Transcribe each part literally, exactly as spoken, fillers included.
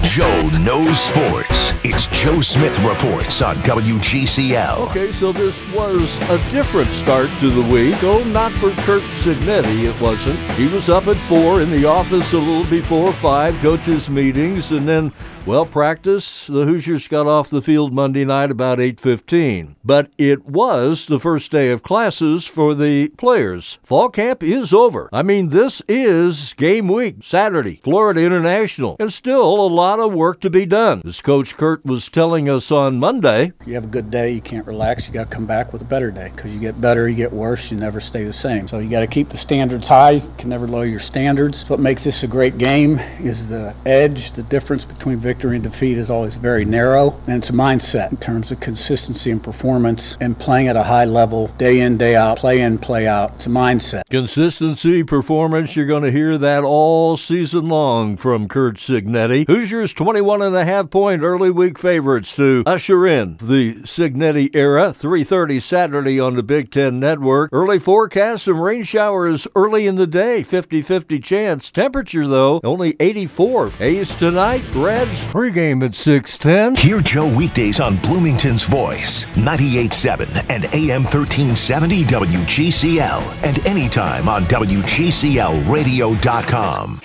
Joe knows sports. It's Joe Smith Reports on W G C L. Okay, so this was a different start to the week. Oh, not for Curt Cignetti, it wasn't. He was up at four in the office a little before five, coaches' meetings, and then, well, practice. The Hoosiers got off the field Monday night about eight fifteen. But it was the first day of classes for the players. Fall camp is over. I mean, this is game week, Saturday, Florida International, and still a lot of work to be done. As Coach Curt was telling us on Monday, you have a good day, you can't relax, you got to come back with a better day, because you get better, you get worse, you never stay the same. So you got to keep the standards high, you can never lower your standards. So what makes this a great game is the edge, the difference between victory and defeat is always very narrow, and it's a mindset in terms of consistency and performance and playing at a high level, day in, day out, play in, play out. It's a mindset. Consistency, performance, you're going to hear that all season long from Curt Cignetti. Hoosiers twenty-one and a half point early week favorites to usher in the Cignetti era. three thirty Saturday on the Big Ten Network. Early forecast, some rain showers early in the day, fifty-fifty chance. Temperature, though, only eighty-four. A's tonight, Reds pregame at six ten. Hear Joe weekdays on Bloomington's Voice, ninety-eight point seven and A M thirteen seventy W G C L, and anytime on W G C L radio dot com.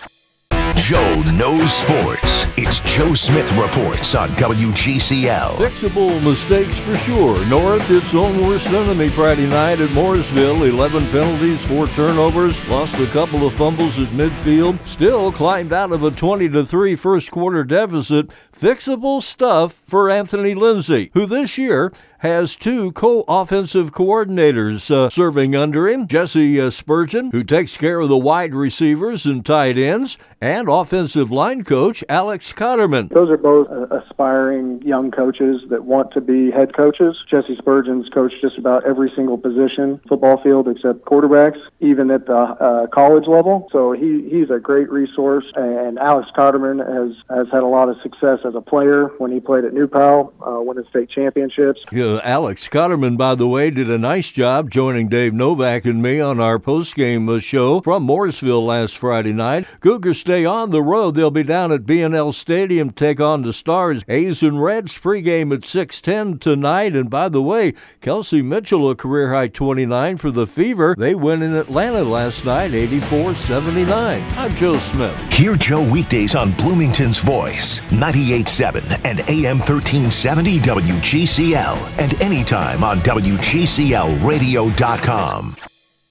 Joe knows sports. It's Joe Smith Reports on W G C L. Fixable mistakes for sure. North, its own worst enemy Friday night at Mooresville. eleven penalties, four turnovers, lost a couple of fumbles at midfield. Still climbed out of a twenty to three first quarter deficit. Fixable stuff for Anthony Lindsay, who this year has two co-offensive coordinators uh, serving under him. Jesse uh, Spurgeon, who takes care of the wide receivers and tight ends, and offensive line coach Alex Cotterman. Those are both uh, aspiring young coaches that want to be head coaches. Jesse Spurgeon's coached just about every single position, football field, except quarterbacks, even at the uh, college level. So he, he's a great resource, and Alex Cotterman has, has had a lot of success as a player when he played at New Pal, uh, winning state championships. Yeah. Alex Cotterman, by the way, did a nice job joining Dave Novak and me on our postgame show from Mooresville last Friday night. Cougars stay on the road. They'll be down at B and L Stadium to take on the Stars. A's and Reds pregame at six ten tonight. And by the way, Kelsey Mitchell, a career-high twenty-nine for the Fever. They win in Atlanta last night, eighty-four seventy-nine. I'm Joe Smith. Hear Joe weekdays on Bloomington's Voice, ninety-eight point seven and A M thirteen seventy W G C L, and anytime on W G C L radio dot com.